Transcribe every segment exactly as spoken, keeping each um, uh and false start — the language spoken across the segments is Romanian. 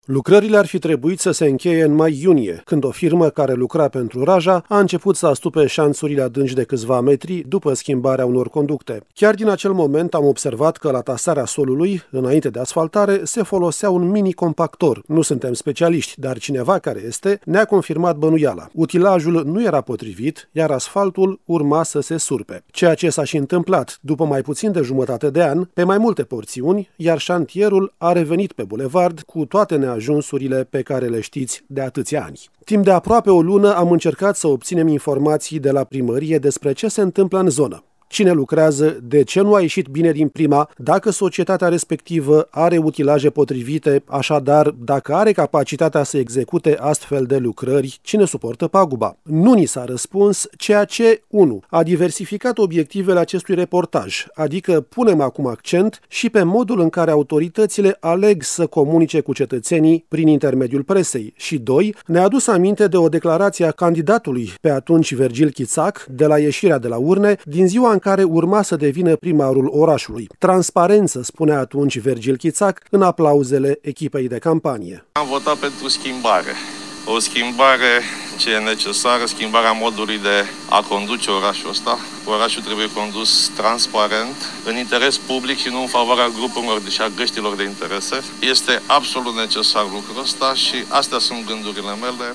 Lucrările ar fi trebuit să se încheie în mai-iunie, când o firmă care lucra pentru Raja a început să astupe șanțurile adânci de câțiva metri după schimbarea unor conducte. Chiar din acel moment am observat că la tasarea solului, înainte de asfaltare, se folosea un mini-compactor. Nu suntem specialiști, dar cineva care este ne-a confirmat bănuiala. Utilajul nu era potrivit, iar asfaltul urma să se surpe. Ceea ce s-a și întâmplat după mai puțin de jumătate de an, pe mai multe porțiuni, iar șantierul a revenit pe bulevard cu toate neajunsurile ajunsurile pe care le știți de atâția ani. Timp de aproape o lună am încercat să obținem informații de la primărie despre ce se întâmplă în zonă. Cine lucrează, de ce nu a ieșit bine din prima, dacă societatea respectivă are utilaje potrivite, așadar, dacă are capacitatea să execute astfel de lucrări, cine suportă paguba. Nu ni s-a răspuns, ceea ce, unu, a diversificat obiectivele acestui reportaj, adică punem acum accent și pe modul în care autoritățile aleg să comunice cu cetățenii prin intermediul presei și, doi, ne-a adus aminte de o declarație a candidatului pe atunci Virgil Chițac de la ieșirea de la urne din ziua în care urma să devină primarul orașului. Transparență, spunea atunci Virgil Chițac în aplauzele echipei de campanie. Am votat pentru schimbare. O schimbare ce e necesară, schimbarea modului de a conduce orașul ăsta. Orașul trebuie condus transparent, în interes public și nu în favoarea grupurilor și a găștilor de interese. Este absolut necesar lucrul ăsta și astea sunt gândurile mele.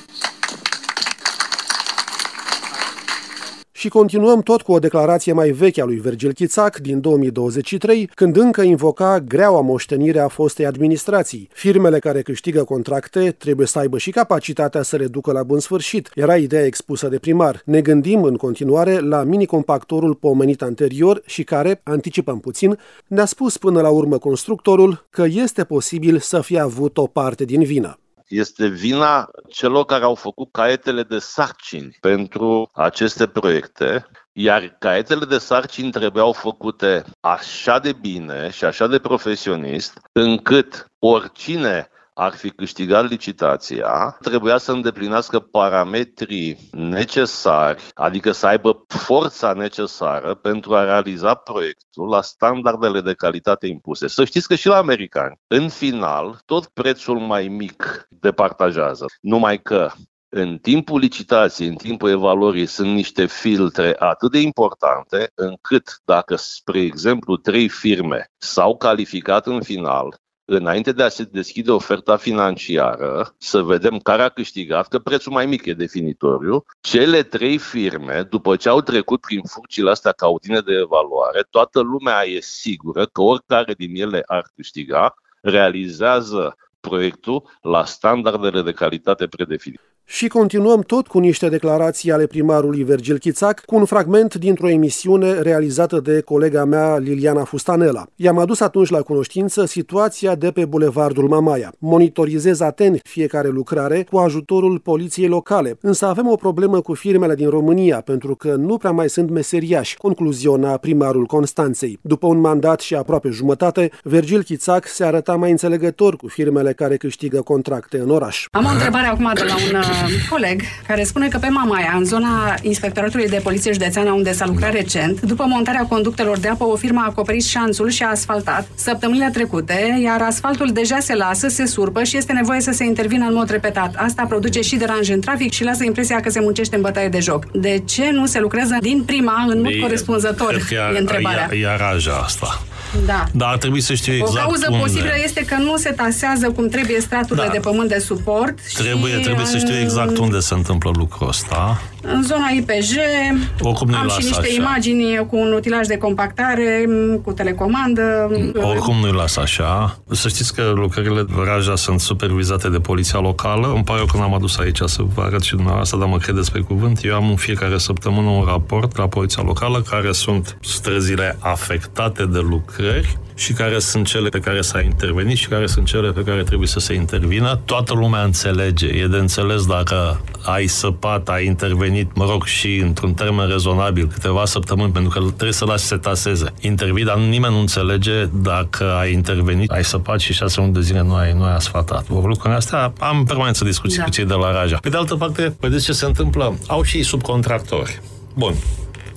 Și continuăm tot cu o declarație mai veche a lui Virgil Chițac din două mii douăzeci și trei, când încă invoca greaua moștenire a fostei administrații. Firmele care câștigă contracte trebuie să aibă și capacitatea să le ducă la bun sfârșit. Era ideea expusă de primar. Ne gândim în continuare la mini-compactorul pomenit anterior și care, anticipăm puțin, ne-a spus până la urmă constructorul că este posibil să fie avut o parte din vină. Este vina celor care au făcut caietele de sarcini pentru aceste proiecte, iar caietele de sarcini trebuiau făcute așa de bine și așa de profesionist, încât oricine ar fi câștigat licitația, trebuia să îndeplinească parametrii necesari, adică să aibă forța necesară pentru a realiza proiectul la standardele de calitate impuse. Să știți că și la americani, în final, tot prețul mai mic departajează. Numai că în timpul licitației, în timpul evaluării, sunt niște filtre atât de importante, încât dacă, spre exemplu, trei firme s-au calificat în final, înainte de a se deschide oferta financiară, să vedem care a câștigat, că prețul mai mic e definitoriu, cele trei firme, după ce au trecut prin furcile astea caudine de evaluare, toată lumea e sigură că oricare din ele ar câștiga, realizează proiectul la standardele de calitate predefinite. Și continuăm tot cu niște declarații ale primarului Virgil Chițac, cu un fragment dintr-o emisiune realizată de colega mea Liliana Fustanela. I-am adus atunci la cunoștință situația de pe bulevardul Mamaia. Monitorizez atent fiecare lucrare cu ajutorul poliției locale, însă avem o problemă cu firmele din România, pentru că nu prea mai sunt meseriași, concluziona primarul Constanței. După un mandat și aproape jumătate, Virgil Chițac se arăta mai înțelegător cu firmele care câștigă contracte în oraș. Am o întrebare acum de la un coleg care spune că pe Mamaia, în zona Inspectoratului de Poliție Județeană, unde s-a lucrat recent, după montarea conductelor de apă, o firmă a acoperit șanțul și a asfaltat săptămânile trecute, iar asfaltul deja se lasă, se surpă și este nevoie să se intervină în mod repetat. Asta produce și deranj în trafic și lasă impresia că se muncește în bătaie de joc. De ce nu se lucrează din prima în mod corespunzător? E întrebarea. E Raja asta. Da. Dar ar trebui să știu exact O cauză unde. posibilă este că nu se tasează cum trebuie straturile da. de pământ de suport. Trebuie, și trebuie în... să știu exact unde se întâmplă lucrul ăsta. În zona I P J Oricum am și niște așa. imagini cu un utilaj de compactare, cu telecomandă. Oricum nu-i las așa. Să știți că lucrările Raja sunt supervizate de poliția locală. Îmi pare eu că n-am adus aici să vă arăt și dumneavoastră, dar mă credeți pe cuvânt. Eu am în fiecare săptămână un raport la poliția locală care sunt străzile afectate de lucrări și care sunt cele pe care s-a intervenit și care sunt cele pe care trebuie să se intervină. Toată lumea înțelege. E de înțeles dacă ai săpat, ai intervenit, mă rog, și într-un termen rezonabil, câteva săptămâni, pentru că trebuie să lași să se taseze. Intervii, dar nimeni nu înțelege dacă ai intervenit, ai săpat și șase luni de zile nu ai, nu ai asfaltat. Lucrurile astea am permanență discuții da. cu cei de la Raja. Pe de altă parte, vedeți ce se întâmplă? Au și subcontractori. Bun.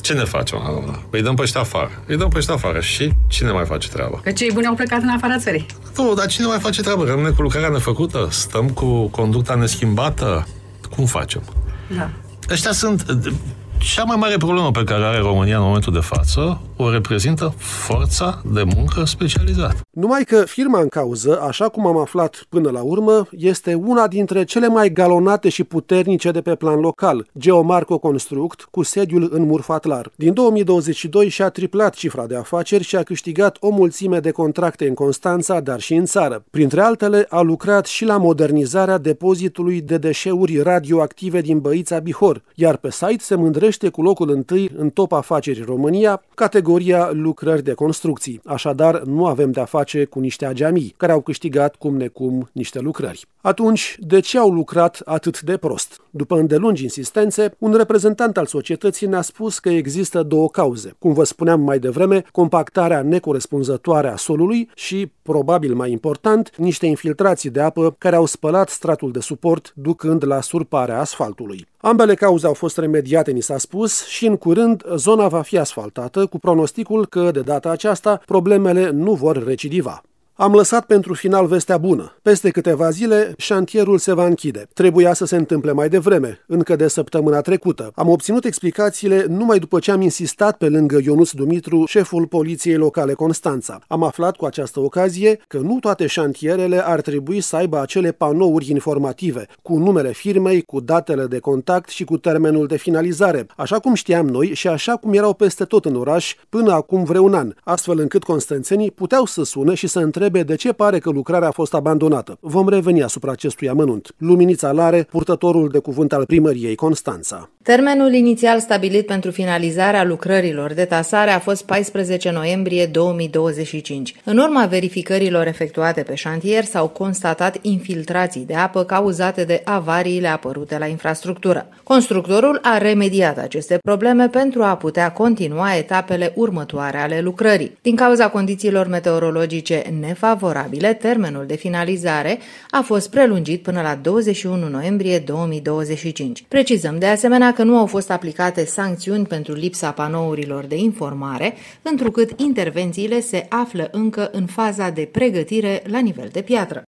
Ce ne facem acum? Îi dăm pe ăștia afară. Îi dăm pe ăștia afară. Și cine mai face treaba? Că cei buni au plecat în afara țării. Nu, dar cine mai face treaba? Rămâne cu lucrarea nefăcută? Stăm cu conducta neschimbată? Cum facem? Da. Ăștia sunt... Cea mai mare problemă pe care are România în momentul de față o reprezintă forța de muncă specializată. Numai că firma în cauză, așa cum am aflat până la urmă, este una dintre cele mai galonate și puternice de pe plan local, Geomarco Construct, cu sediul în Murfatlar. Din două mii douăzeci și doi și-a triplat cifra de afaceri și a câștigat o mulțime de contracte în Constanța, dar și în țară. Printre altele, a lucrat și la modernizarea depozitului de deșeuri radioactive din Băița Bihor, iar pe site se mândrește cu locul întâi în top afaceri România, categoria lucrări de construcții. Așadar, nu avem de-a face cu niște ageamii, care au câștigat cum necum niște lucrări. Atunci, de ce au lucrat atât de prost? După îndelungi insistențe, un reprezentant al societății ne-a spus că există două cauze. Cum vă spuneam mai devreme, compactarea necorespunzătoare a solului și, probabil mai important, niște infiltrații de apă care au spălat stratul de suport, ducând la surparea asfaltului. Ambele cauze au fost remediate, ni s-a spus, și în curând zona va fi asfaltată, cu pronosticul că, de data aceasta, problemele nu vor recidiva. Am lăsat pentru final vestea bună. Peste câteva zile, șantierul se va închide. Trebuia să se întâmple mai devreme, încă de săptămâna trecută. Am obținut explicațiile numai după ce am insistat pe lângă Ionuț Dumitru, șeful Poliției Locale Constanța. Am aflat cu această ocazie că nu toate șantierele ar trebui să aibă acele panouri informative, cu numele firmei, cu datele de contact și cu termenul de finalizare, așa cum știam noi și așa cum erau peste tot în oraș până acum vreun an, astfel încât constanțenii puteau să sune și să întrebe de ce pare că lucrarea a fost abandonată. Vom reveni asupra acestui amănunt. Luminița Lare, purtătorul de cuvânt al primăriei Constanța. Termenul inițial stabilit pentru finalizarea lucrărilor de tasare a fost paisprezece noiembrie două mii douăzeci și cinci. În urma verificărilor efectuate pe șantier s-au constatat infiltrații de apă cauzate de avariile apărute la infrastructură. Constructorul a remediat aceste probleme pentru a putea continua etapele următoare ale lucrării. Din cauza condițiilor meteorologice nefavorabile, termenul de finalizare a fost prelungit până la douăzeci și unu noiembrie două mii douăzeci și cinci. Precizăm de asemenea că nu au fost aplicate sancțiuni pentru lipsa panourilor de informare, întrucât intervențiile se află încă în faza de pregătire la nivel de piatră.